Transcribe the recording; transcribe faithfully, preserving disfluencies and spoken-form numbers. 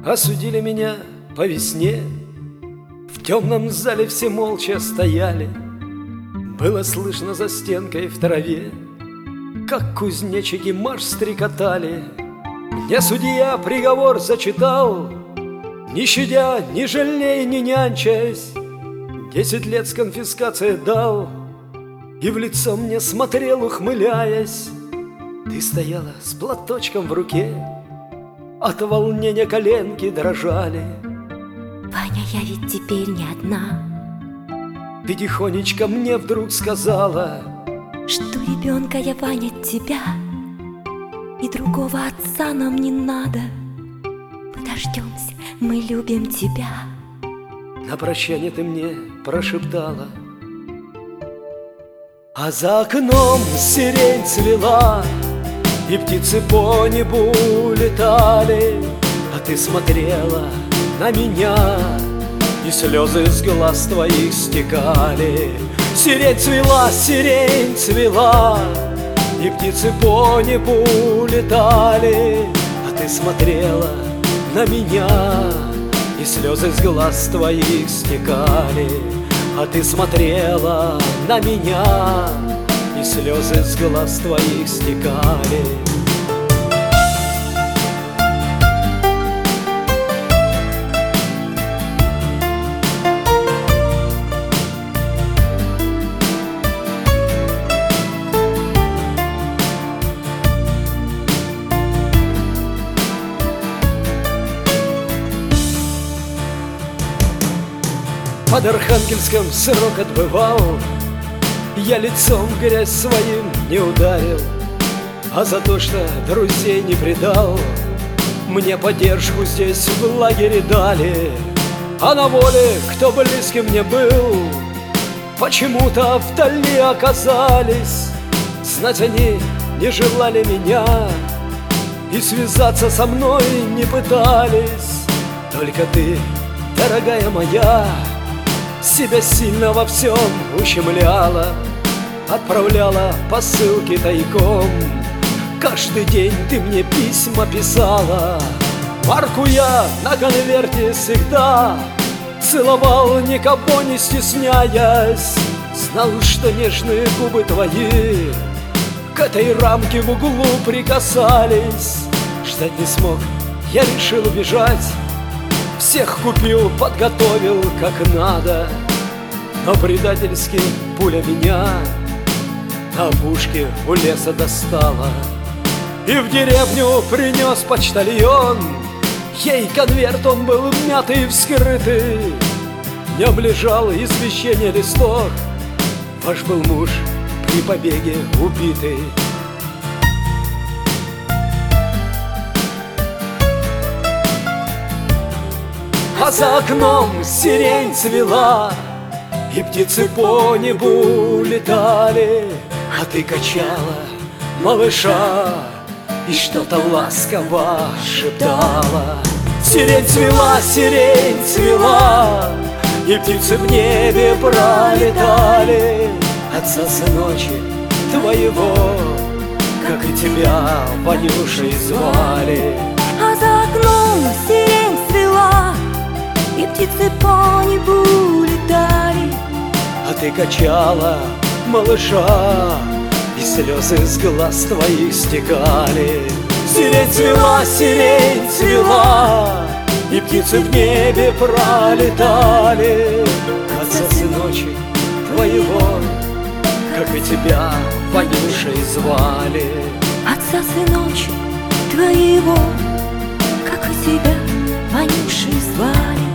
осудили меня по весне. В темном зале все молча стояли. Было слышно за стенкой в траве, как кузнечики марш стрекотали. Мне судья приговор зачитал, не щадя, не жалея, не нянчась. Десять лет с конфискацией дал, и в лицо мне смотрел, ухмыляясь. Ты стояла с платочком в руке, от волнения коленки дрожали. Ваня, я ведь теперь не одна. Ты тихонечко мне вдруг сказала, что ребенка я, Ваня, тебя, и другого отца нам не надо. Мы дождемся, мы любим тебя. На прощание ты мне прошептала. А за окном сирень цвела, и птицы по небу летали. А ты смотрела на меня, и слезы с глаз твоих стекали. Сирень цвела, сирень цвела, и птицы по небу летали. А ты смотрела на меня, и слезы с глаз твоих стекали. А ты смотрела на меня, и слезы с глаз твоих стекали. Под Архангельском срок отбывал, я лицом в грязь своим не ударил. А за то, что друзей не предал, мне поддержку здесь в лагере дали. А на воле, кто близким мне был, почему-то вдали оказались. Знать они не желали меня и связаться со мной не пытались. Только ты, дорогая моя, себя сильно во всем ущемляла, отправляла посылки тайком. Каждый день ты мне письма писала. Марку я на конверте всегда целовал, никого не стесняясь. Знал, что нежные губы твои к этой рамке в углу прикасались. Ждать не смог, я решил убежать. Всех купил, подготовил как надо, но предательски пуля меня на опушке у леса достала. И в деревню принес почтальон, ей конверт, он был мятый и вскрытый. В нем лежал извещение листок: ваш был муж при побеге убитый. А за окном сирень цвела, и птицы по небу летали. А ты качала малыша и что-то ласково шептала. Сирень цвела, сирень цвела, и птицы в небе пролетали. Отца ночи твоего, как и тебя, Ванюшей звали. А за окном сирень цвела, и птицы по небу летали. А ты качала малыша, и слезы с глаз твоих стекали. Сирень цвела, сирень цвела, и птицы в небе пролетали. Отца сыночек твоего, как и тебя, Ванюшей звали. Отца сыночек твоего, как и тебя, Ванюшей звали.